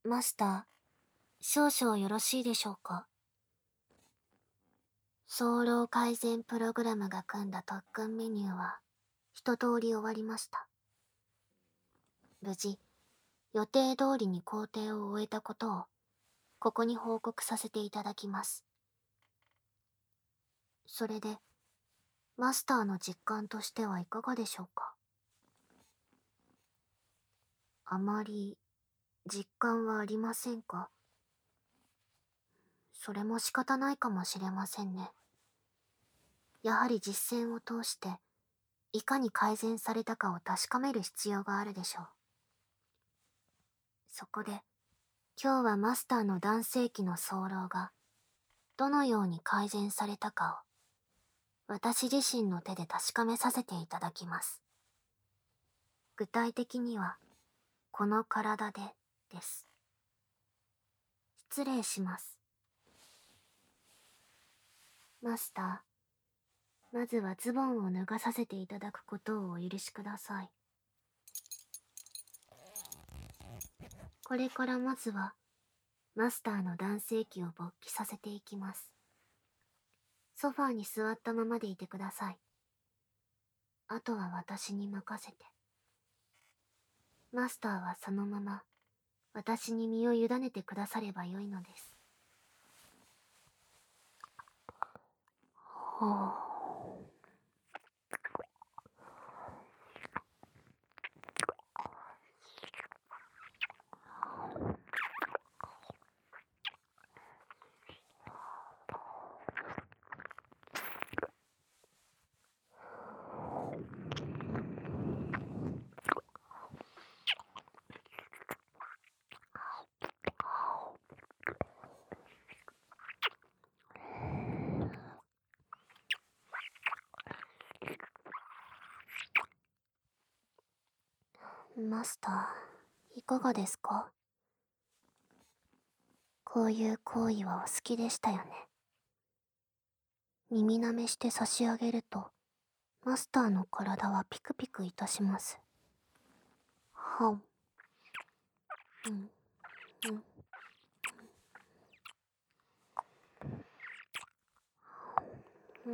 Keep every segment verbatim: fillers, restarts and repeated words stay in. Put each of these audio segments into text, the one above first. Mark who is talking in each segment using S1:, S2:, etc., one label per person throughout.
S1: マスター、少々よろしいでしょうか。早漏改善プログラムが組んだ特訓メニューは一通り終わりました。無事、予定通りに工程を終えたことをここに報告させていただきます。それで、マスターの実感としてはいかがでしょうか。あまり実感はありませんか。それも仕方ないかもしれませんね。やはり実践を通していかに改善されたかを確かめる必要があるでしょう。そこで今日はマスターの男性器の早漏がどのように改善されたかを私自身の手で確かめさせていただきます。具体的にはこの体でです。失礼します。マスター、まずはズボンを脱がさせていただくことをお許しください。これからまずはマスターの男性器を勃起させていきます。ソファーに座ったままでいてください。あとは私に任せて。マスターはそのまま私に身を委ねてくださればよいのです。はあ。マスター、いかがですか。こういう行為はお好きでしたよね。耳舐めして差し上げると、マスターの体はピクピクいたします。はん。うん。うん。うん。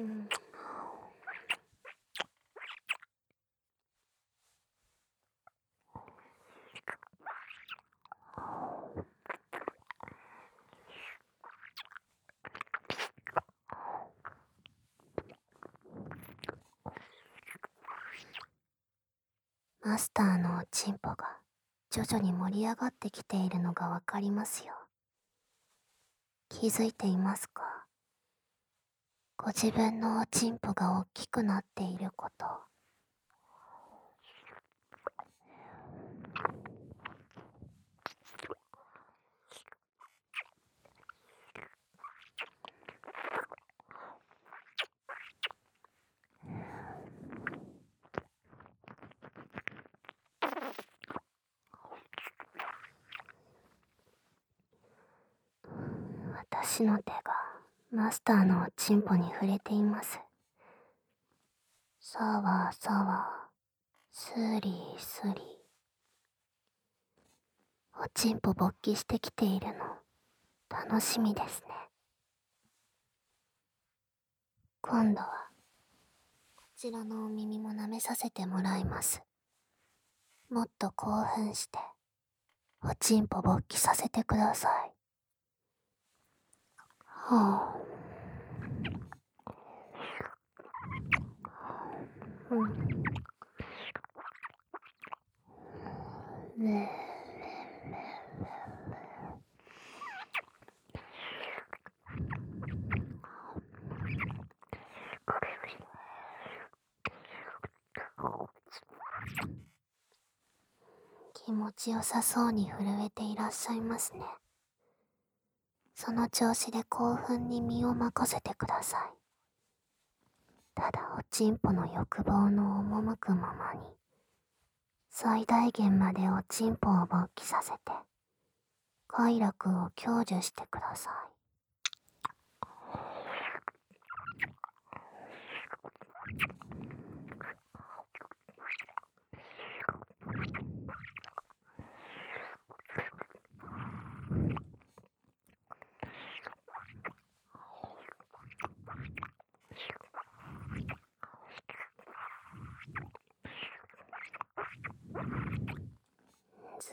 S1: マスターのおちんぽが徐々に盛り上がってきているのがわかりますよ。気づいていますか。ご自分のおちんぽが大きくなっていること。私の手がマスターのおちんぽに触れています。さわさわ、スリスリ。おちんぽ勃起してきているの楽しみですね。今度はこちらのお耳も舐めさせてもらいます。もっと興奮しておちんぽ勃起させてください。はあ。うん。ねえ。気持ちよさそうに震えていらっしゃいますね。その調子で興奮に身を任せてください。ただおちんぽの欲望の赴くままに、最大限までおちんぽを勃起させて、快楽を享受してください。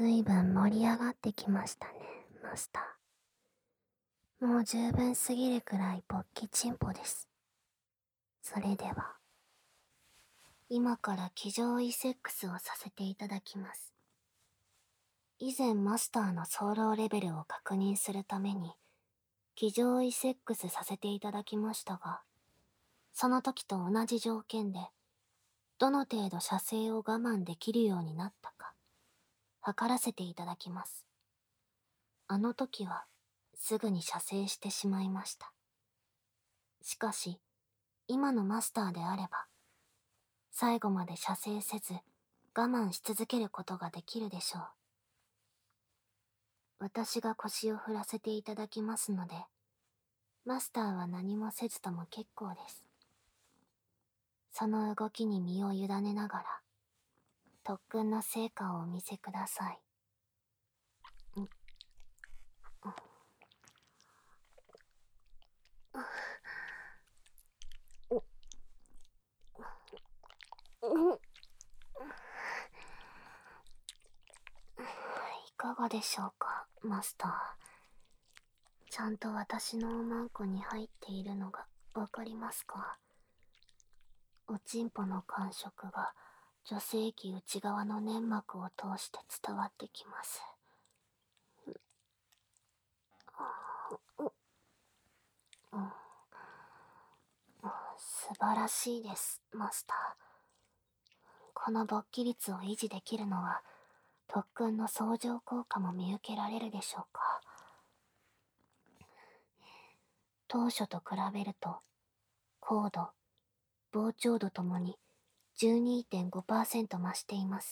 S1: ずいぶん盛り上がってきましたね、マスター。もう十分すぎるくらい勃起チンポです。それでは、今から騎乗位セックスをさせていただきます。以前マスターのソロレベルを確認するために、騎乗位セックスさせていただきましたが、その時と同じ条件で、どの程度射精を我慢できるようになったか、測らせていただきます。あの時は、すぐに射精してしまいました。しかし、今のマスターであれば、最後まで射精せず、我慢し続けることができるでしょう。私が腰を振らせていただきますので、マスターは何もせずとも結構です。その動きに身を委ねながら、特訓の成果をお見せください。んいかがでしょうか、マスター。ちゃんと私のおまんこに入っているのがわかりますか？おちんぽの感触が女性器内側の粘膜を通して伝わってきます。素晴らしいです、マスター。この勃起率を維持できるのは、特訓の相乗効果も見受けられるでしょうか。当初と比べると、高度、膨張度ともに じゅうにてんごパーセント 増しています。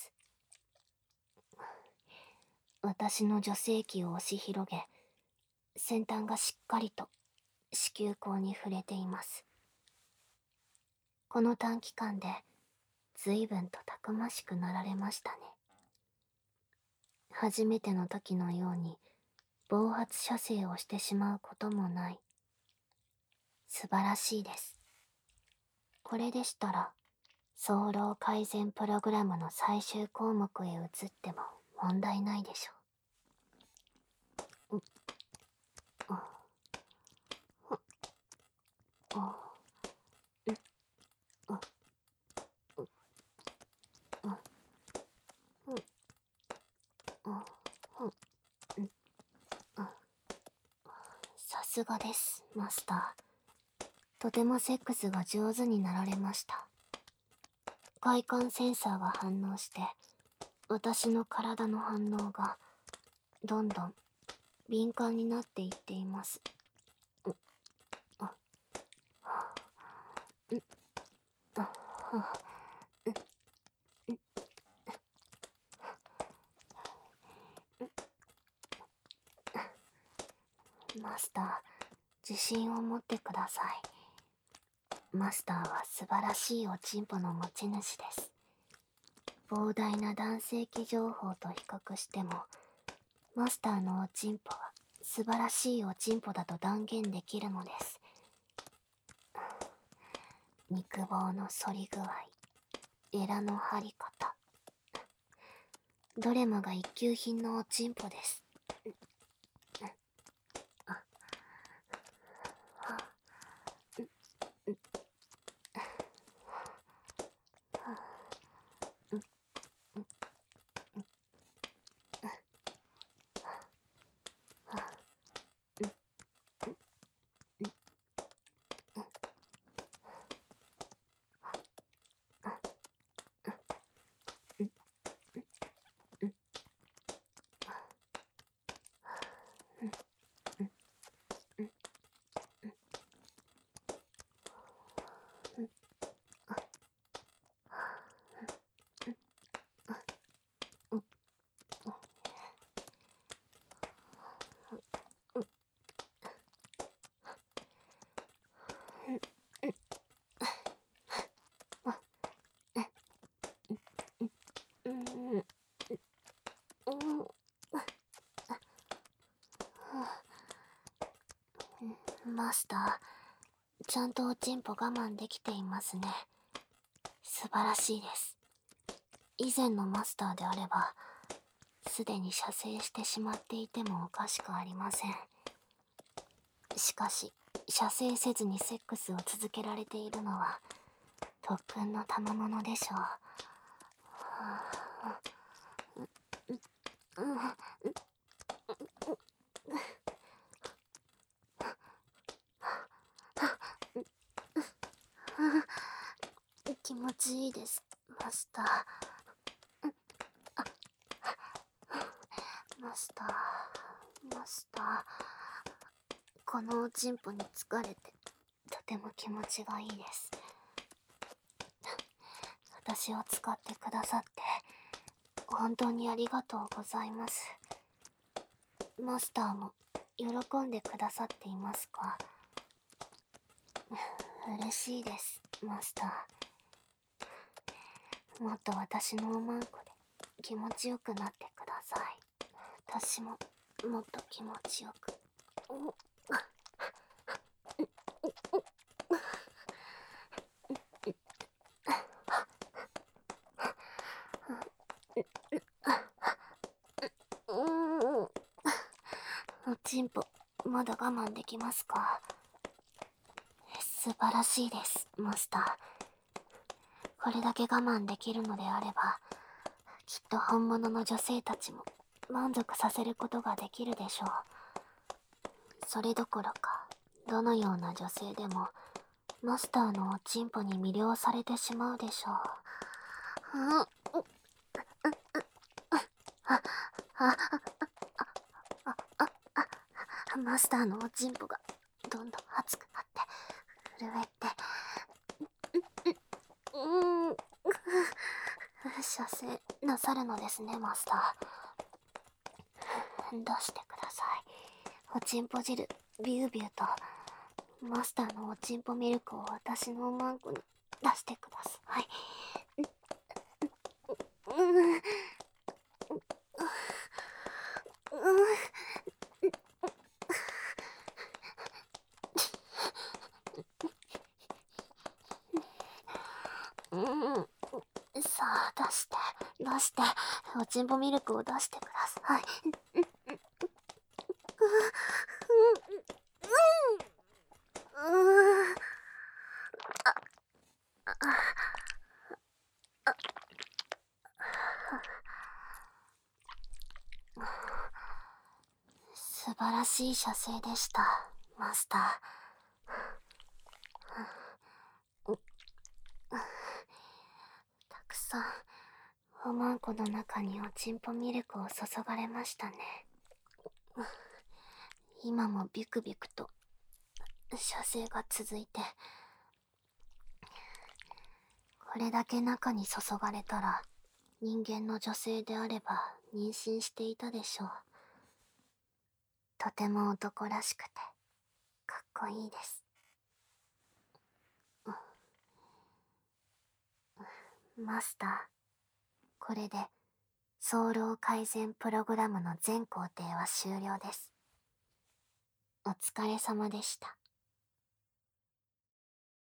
S1: 私の女性器を押し広げ、先端がしっかりと子宮口に触れています。この短期間で随分とたくましくなられましたね。初めての時のように暴発射精をしてしまうこともない。素晴らしいです。これでしたら、早漏改善プログラムの最終項目へ移っても問題ないでしょう。う、う、う、う、う、う、さすがです、マスター。とてもセックスが上手になられました。快感センサーが反応して、私の体の反応がどんどん敏感になっていっています。う、あ、う、あ、は、う、う、マスター、自信を持ってください。マスターは素晴らしいおちんぽの持ち主です。膨大な男性器情報と比較しても、マスターのおちんぽは素晴らしいおちんぽだと断言できるのです。肉棒の反り具合、エラの張り方、どれもが一級品のおちんぽです。マスター、ちゃんとおちんぽ我慢できていますね。素晴らしいです。以前のマスターであれば、 すでに射精してしまっていてもおかしくありません。しかし、射精せずにセックスを続けられているのは特訓の賜物でしょう。気持ちいいです、マスター。マスター、マスター。このおちんぽに疲れて、とても気持ちがいいです。私を使ってくださって、本当にありがとうございます。マスターも喜んでくださっていますか？嬉しいです、マスター。もっと私のおまんこで気持ちよくなってください。私ももっと気持ちよく。おちんぽまだ我慢できますか？素晴らしいです、マスター。これだけ我慢できるのであれば、きっと本物の女性たちも満足させることができるでしょう。それどころか、どのような女性でもマスターのおちんぽに魅了されてしまうでしょう。マスターのおちんぽがどんどん熱くなって震えて、うん、射精なさるのですね、マスター。出してください。おちんぽ汁ビュービューと。マスターのおちんぽミルクを私のおまんこに出してください。うん、さあ出して出しておちんぽミルクを出してください。素晴らしい射精でした、マスター。たくさんおまんこの中におちんぽミルクを注がれましたね。今もビクビクと射精が続いて、これだけ中に注がれたら人間の女性であれば妊娠していたでしょう。とても男らしくてかっこいいです。マスター、これで早漏改善プログラムの全工程は終了です。お疲れ様でした。